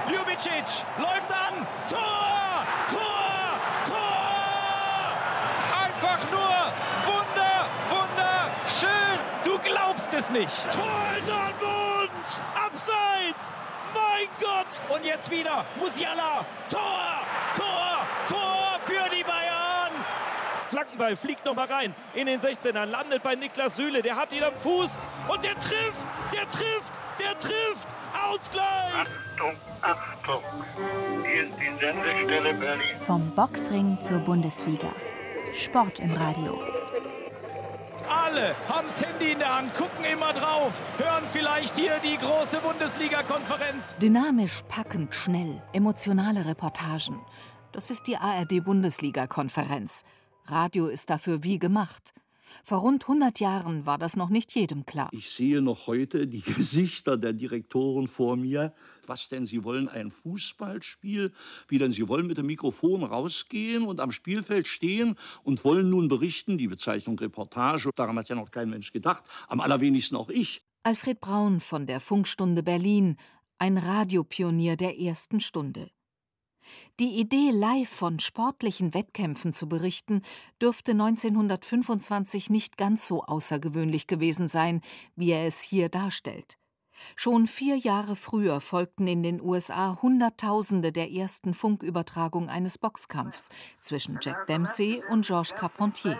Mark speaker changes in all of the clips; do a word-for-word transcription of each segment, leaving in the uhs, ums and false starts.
Speaker 1: Ljubicic läuft an. Tor! Tor! Tor!
Speaker 2: Einfach nur Wunder, wunderschön.
Speaker 1: Du glaubst es nicht.
Speaker 2: Tor in Dortmund! Abseits! Mein Gott!
Speaker 1: Und jetzt wieder Musiala. Tor! Tor! Tor für die Bayern!
Speaker 2: Flankenball fliegt noch mal rein in den sechzehner, landet bei Niklas Süle. Der hat ihn am Fuß und der trifft, der trifft, der trifft. Ausgleich!
Speaker 3: Achtung, Achtung! Hier ist die Sendestelle Berlin.
Speaker 4: Vom Boxring zur Bundesliga. Sport im Radio.
Speaker 1: Alle haben das Handy in der Hand, gucken immer drauf, hören vielleicht hier die große Bundesliga-Konferenz.
Speaker 4: Dynamisch, packend, schnell, emotionale Reportagen. Das ist die A R D-Bundesliga-Konferenz. Radio ist dafür wie gemacht. Vor rund hundert Jahren war das noch nicht jedem klar.
Speaker 5: Ich sehe noch heute die Gesichter der Direktoren vor mir. Was denn, sie wollen ein Fußballspiel? Wie denn, sie wollen mit dem Mikrofon rausgehen und am Spielfeld stehen und wollen nun berichten, die Bezeichnung Reportage. Daran hat ja noch kein Mensch gedacht, am allerwenigsten auch ich.
Speaker 4: Alfred Braun von der Funkstunde Berlin, ein Radiopionier der ersten Stunde. Die Idee, live von sportlichen Wettkämpfen zu berichten, dürfte neunzehnhundertfünfundzwanzig nicht ganz so außergewöhnlich gewesen sein, wie er es hier darstellt. Schon vier Jahre früher folgten in den U S A Hunderttausende der ersten Funkübertragung eines Boxkampfs zwischen Jack Dempsey und Georges Carpentier.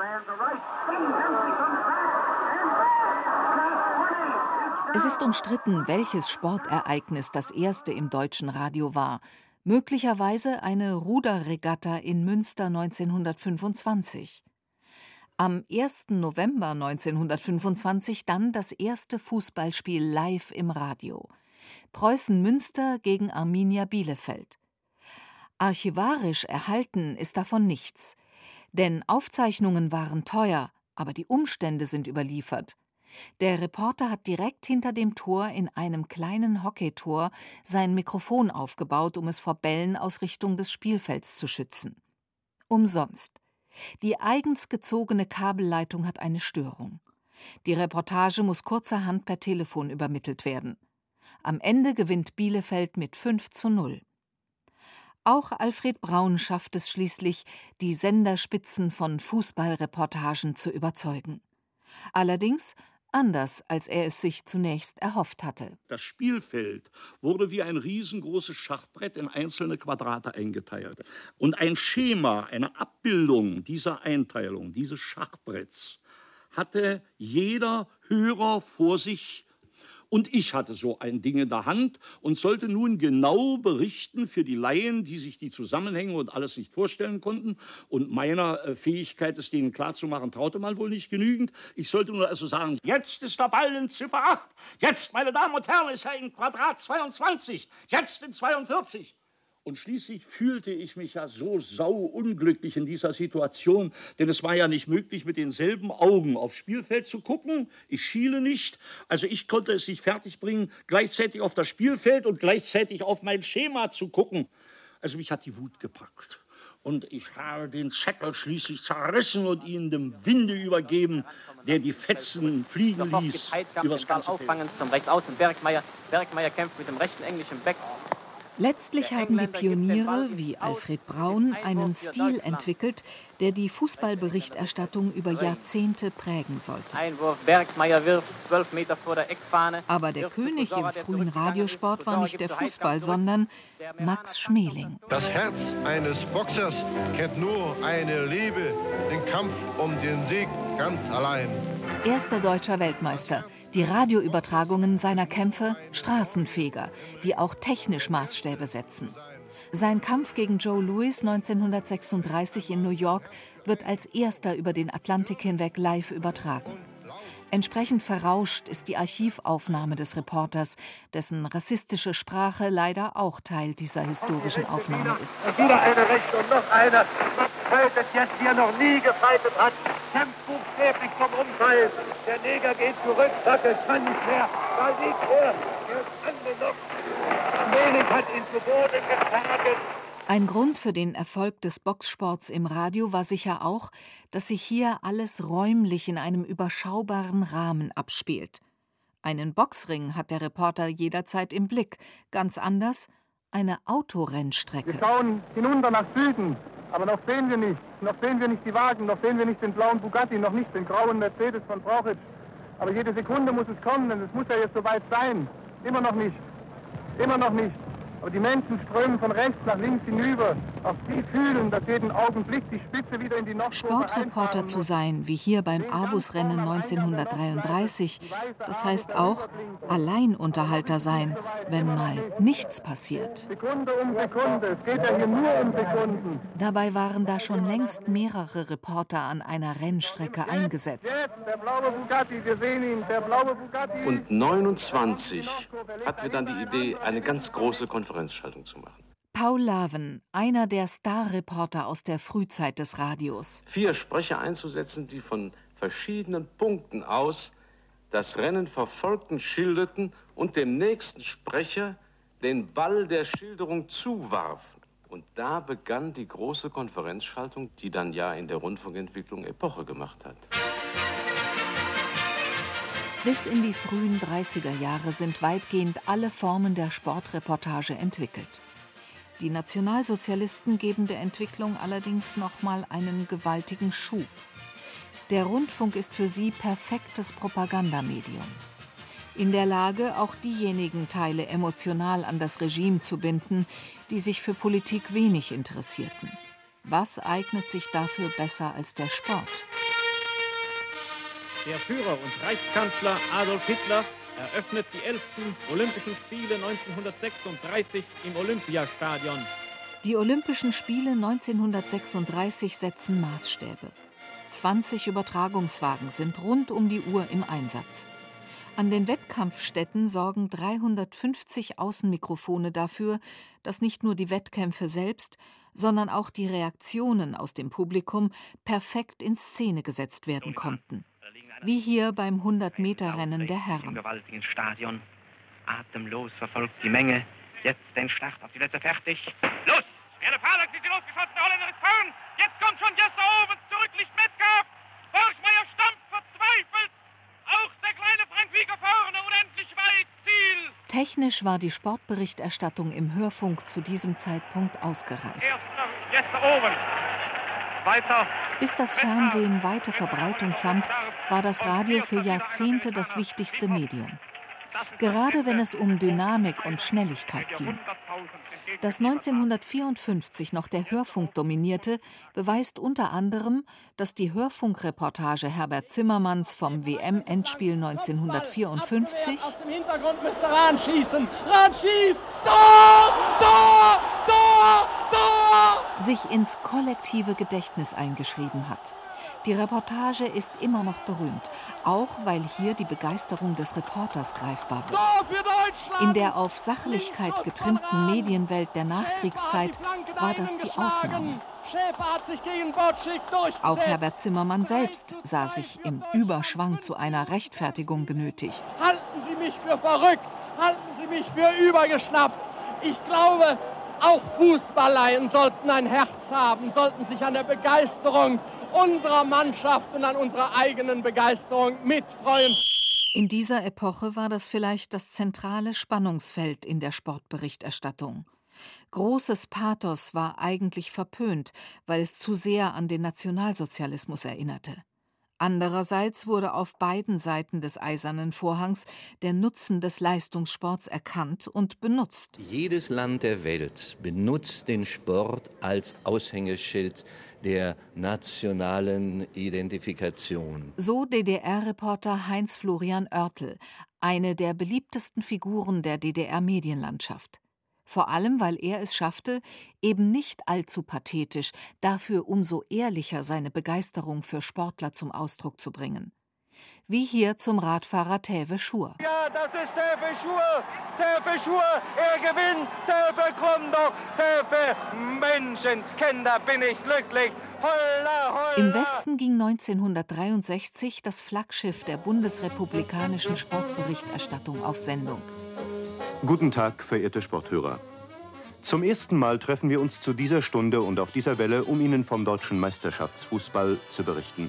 Speaker 4: Es ist umstritten, welches Sportereignis das erste im deutschen Radio war. Möglicherweise eine Ruderregatta in Münster neunzehnhundertfünfundzwanzig. Am ersten November neunzehnhundertfünfundzwanzig dann das erste Fußballspiel live im Radio. Preußen-Münster gegen Arminia Bielefeld. Archivarisch erhalten ist davon nichts. Denn Aufzeichnungen waren teuer, aber die Umstände sind überliefert. Der Reporter hat direkt hinter dem Tor in einem kleinen Hockeytor sein Mikrofon aufgebaut, um es vor Bällen aus Richtung des Spielfelds zu schützen. Umsonst. Die eigens gezogene Kabelleitung hat eine Störung. Die Reportage muss kurzerhand per Telefon übermittelt werden. Am Ende gewinnt Bielefeld mit fünf zu null. Auch Alfred Braun schafft es schließlich, die Senderspitzen von Fußballreportagen zu überzeugen. Allerdings anders, als er es sich zunächst erhofft hatte.
Speaker 5: Das Spielfeld wurde wie ein riesengroßes Schachbrett in einzelne Quadrate eingeteilt. Und ein Schema, eine Abbildung dieser Einteilung, dieses Schachbretts, hatte jeder Hörer vor sich. Und ich hatte so ein Ding in der Hand und sollte nun genau berichten für die Laien, die sich die Zusammenhänge und alles nicht vorstellen konnten. Und meiner Fähigkeit, es denen klarzumachen, traute man wohl nicht genügend. Ich sollte nur also sagen, jetzt ist der Ball in Ziffer acht. Jetzt, meine Damen und Herren, ist er in Quadrat zweiundzwanzig. Jetzt in zweiundvierzig. Und schließlich fühlte ich mich ja so sauunglücklich in dieser Situation, denn es war ja nicht möglich, mit denselben Augen aufs Spielfeld zu gucken. Ich schiele nicht, also ich konnte es nicht fertigbringen, gleichzeitig auf das Spielfeld und gleichzeitig auf mein Schema zu gucken. Also mich hat die Wut gepackt. Und ich habe den Zettel schließlich zerrissen und ihn dem Winde übergeben, der die Fetzen fliegen ließ. Übers ganze Feld.
Speaker 6: Zum Rechtsaußen Bergmeier. Bergmeier kämpft mit dem rechten englischen Back.
Speaker 4: Letztlich haben die Pioniere wie Alfred Braun einen Stil entwickelt, der die Fußballberichterstattung über Jahrzehnte prägen sollte.
Speaker 6: Einwurf, Bergmeier wirft zwölf Meter vor der Eckfahne.
Speaker 4: Aber der König im frühen Radiosport war nicht der Fußball, sondern Max Schmeling.
Speaker 7: Das Herz eines Boxers kennt nur eine Liebe, den Kampf um den Sieg ganz allein.
Speaker 4: Erster deutscher Weltmeister, die Radioübertragungen seiner Kämpfe Straßenfeger, die auch technisch Maßstäbe setzen. Sein Kampf gegen Joe Louis neunzehnhundertsechsunddreißig in New York wird als erster über den Atlantik hinweg live übertragen. Entsprechend verrauscht ist die Archivaufnahme des Reporters, dessen rassistische Sprache leider auch Teil dieser historischen Aufnahme ist.
Speaker 3: Wieder eine rechte und noch eine. Was fightet jetzt, wie er noch nie gefightet hat. Kämpft buchstäblich vom Umfallen. Der Neger geht zurück, sagt, er kann nicht mehr. Da liegt er. Er ist angenockt. Schmeling hat ihn zu Boden geschlagen.
Speaker 4: Ein Grund für den Erfolg des Boxsports im Radio war sicher auch, dass sich hier alles räumlich in einem überschaubaren Rahmen abspielt. Einen Boxring hat der Reporter jederzeit im Blick, ganz anders eine Autorennstrecke.
Speaker 3: Wir schauen hinunter nach Süden, aber noch sehen wir nicht. Noch sehen wir nicht die Wagen, noch sehen wir nicht den blauen Bugatti, noch nicht den grauen Mercedes von Brauchitsch. Aber jede Sekunde muss es kommen, denn es muss ja jetzt soweit sein. Immer noch nicht. Immer noch nicht. Aber die Menschen strömen von rechts nach links hinüber. Auch sie fühlen, dass jeden Augenblick die Spitze wieder in die Nordkurve
Speaker 4: Sportreporter zu sein, wie hier beim Avus-Rennen neunzehnhundertdreiunddreißig, das heißt auch Alleinunterhalter sein, wenn mal nichts passiert.
Speaker 3: Sekunde um Sekunde, es geht ja hier nur um Sekunden.
Speaker 4: Dabei waren da schon längst mehrere Reporter an einer Rennstrecke eingesetzt.
Speaker 3: Der blaue Bugatti, wir sehen ihn, der blaue Bugatti.
Speaker 8: Und neunundzwanzig hatten wir dann die Idee, eine ganz große Konferenzschaltung zu machen.
Speaker 4: Paul Laven, einer der Starreporter aus der Frühzeit des Radios.
Speaker 8: Vier Sprecher einzusetzen, die von verschiedenen Punkten aus das Rennen verfolgten, schilderten und dem nächsten Sprecher den Ball der Schilderung zuwarfen. Und da begann die große Konferenzschaltung, die dann ja in der Rundfunkentwicklung Epoche gemacht hat.
Speaker 4: Bis in die frühen dreißiger Jahre sind weitgehend alle Formen der Sportreportage entwickelt. Die Nationalsozialisten geben der Entwicklung allerdings noch mal einen gewaltigen Schub. Der Rundfunk ist für sie perfektes Propagandamedium. In der Lage, auch diejenigen Teile emotional an das Regime zu binden, die sich für Politik wenig interessierten. Was eignet sich dafür besser als der Sport?
Speaker 6: Der Führer und Reichskanzler Adolf Hitler eröffnet die elften Olympischen Spiele neunzehnhundertsechsunddreißig im Olympiastadion.
Speaker 4: Die Olympischen Spiele neunzehnhundertsechsunddreißig setzen Maßstäbe. zwanzig Übertragungswagen sind rund um die Uhr im Einsatz. An den Wettkampfstätten sorgen dreihundertfünfzig Außenmikrofone dafür, dass nicht nur die Wettkämpfe selbst, sondern auch die Reaktionen aus dem Publikum perfekt in Szene gesetzt werden konnten. Wie hier beim hundert-Meter-Rennen der Herren.
Speaker 6: Im gewaltigen Stadion. Atemlos verfolgt die Menge. Jetzt den Start auf die Plätze fertig. Los! Werde Fahrlach, sind sie losgeschossen, der Holländer ist vorn. Jetzt kommt schon Jesse Owens, zurückliegt Metcalf. Borchmeier stampft verzweifelt. Auch der kleine Frank Wieger vorne, unendlich weit, Ziel.
Speaker 4: Technisch war die Sportberichterstattung im Hörfunk zu diesem Zeitpunkt ausgereift.
Speaker 6: Erst noch Jesse Owens. Weiter.
Speaker 4: Bis das Fernsehen weite Verbreitung fand, war das Radio für Jahrzehnte das wichtigste Medium. Gerade wenn es um Dynamik und Schnelligkeit ging. Dass neunzehnhundertvierundfünfzig noch der Hörfunk dominierte, beweist unter anderem, dass die Hörfunkreportage Herbert Zimmermanns vom W M-Endspiel neunzehnhundertvierundfünfzig
Speaker 9: aus dem Hintergrund müsste Rahn schießen. Rahn schießt! Tor! Tor! Tor! Tor!
Speaker 4: sich ins kollektive Gedächtnis eingeschrieben hat. Die Reportage ist immer noch berühmt, auch weil hier die Begeisterung des Reporters greifbar wird. In der auf Sachlichkeit getrimmten Medienwelt der Nachkriegszeit war das die Ausnahme. Auch Herbert Zimmermann selbst sah sich im Überschwang zu einer Rechtfertigung genötigt.
Speaker 9: Halten Sie mich für verrückt, halten Sie mich für übergeschnappt. Ich glaube, auch Fußballleien sollten ein Herz haben, sollten sich an der Begeisterung unserer Mannschaft und an unserer eigenen Begeisterung mitfreuen.
Speaker 4: In dieser Epoche war das vielleicht das zentrale Spannungsfeld in der Sportberichterstattung. Großes Pathos war eigentlich verpönt, weil es zu sehr an den Nationalsozialismus erinnerte. Andererseits wurde auf beiden Seiten des Eisernen Vorhangs der Nutzen des Leistungssports erkannt und benutzt.
Speaker 10: Jedes Land der Welt benutzt den Sport als Aushängeschild der nationalen Identifikation.
Speaker 4: So D D R-Reporter Heinz-Florian Oertel, eine der beliebtesten Figuren der D D R-Medienlandschaft. Vor allem, weil er es schaffte, eben nicht allzu pathetisch, dafür umso ehrlicher seine Begeisterung für Sportler zum Ausdruck zu bringen. Wie hier zum Radfahrer Täve Schur.
Speaker 3: Ja, das ist Täve Schur, Täve Schur, er gewinnt, Täve komm doch, Täve, Menschenskinder, bin ich glücklich, holla, holla.
Speaker 4: Im Westen ging neunzehnhundertdreiundsechzig das Flaggschiff der bundesrepublikanischen Sportberichterstattung auf Sendung.
Speaker 11: Guten Tag, verehrte Sporthörer. Zum ersten Mal treffen wir uns zu dieser Stunde und auf dieser Welle, um Ihnen vom deutschen Meisterschaftsfußball zu berichten.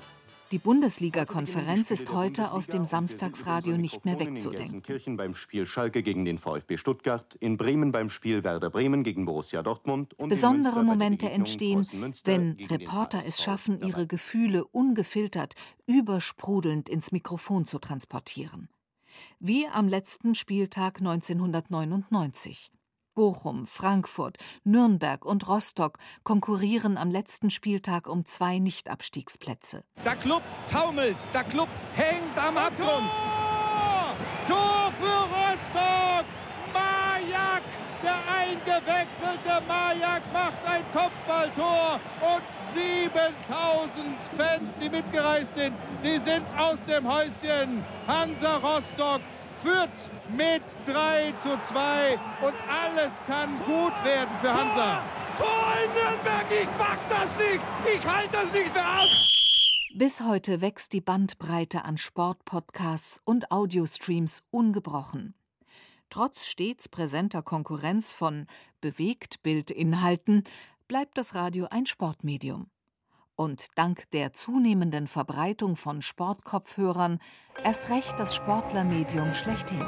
Speaker 4: Die Bundesliga-Konferenz ist heute aus dem Samstagsradio nicht mehr wegzudenken.
Speaker 11: In Gelsenkirchen beim Spiel Schalke gegen den VfB Stuttgart, in Bremen beim Spiel Werder Bremen gegen Borussia Dortmund und
Speaker 4: besondere Momente entstehen, wenn Reporter es schaffen, ihre Gefühle ungefiltert, übersprudelnd ins Mikrofon zu transportieren. Wie am letzten Spieltag neunzehnhundertneunundneunzig. Bochum, Frankfurt, Nürnberg und Rostock konkurrieren am letzten Spieltag um zwei Nicht-Abstiegsplätze.
Speaker 2: Der Klub taumelt, der Klub hängt am Abgrund.
Speaker 12: Tor! Tor für Rostock! Majak, der eingewechselte Majak macht ein Kopfballtor und siebentausend Fans, die mitgereist sind, sie sind aus dem Häuschen. Hansa Rostock führt mit drei zu zwei und alles kann gut werden für Hansa.
Speaker 2: Tor, Tor in Nürnberg, ich mach das nicht, ich halte das nicht mehr aus.
Speaker 4: Bis heute wächst die Bandbreite an Sportpodcasts und Audiostreams ungebrochen. Trotz stets präsenter Konkurrenz von Bewegtbildinhalten bleibt das Radio ein Sportmedium. Und dank der zunehmenden Verbreitung von Sportkopfhörern erst recht das Sportlermedium schlechthin.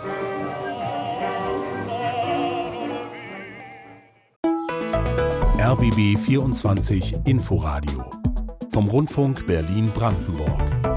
Speaker 13: R B B vierundzwanzig Inforadio vom Rundfunk Berlin-Brandenburg.